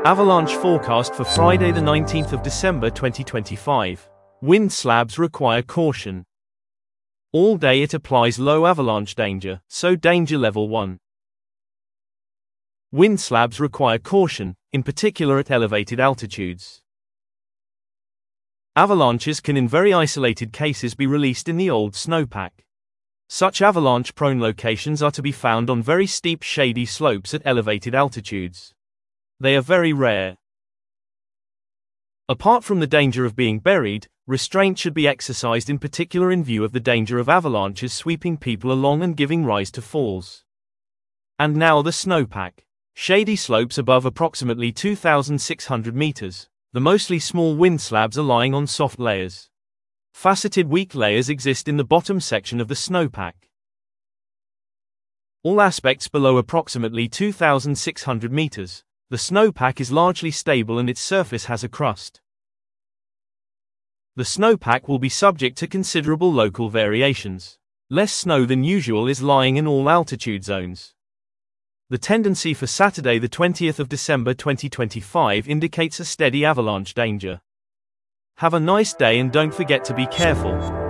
Avalanche forecast for Friday the 19th of December 2025. Wind slabs require caution. All day it applies low avalanche danger, so danger level 1. Wind slabs require caution, in particular at elevated altitudes. Avalanches can in very isolated cases be released in the old snowpack. Such avalanche-prone locations are to be found on very steep shady slopes at elevated altitudes. They are very rare. Apart from the danger of being buried, restraint should be exercised in particular in view of the danger of avalanches sweeping people along and giving rise to falls. And now the snowpack. Shady slopes above approximately 2,600 meters. The mostly small wind slabs are lying on soft layers. Faceted weak layers exist in the bottom section of the snowpack. All aspects below approximately 2,600 meters. The snowpack is largely stable and its surface has a crust. The snowpack will be subject to considerable local variations. Less snow than usual is lying in all altitude zones. The tendency for Saturday the 20th of December 2025 indicates a steady avalanche danger. Have a nice day and don't forget to be careful.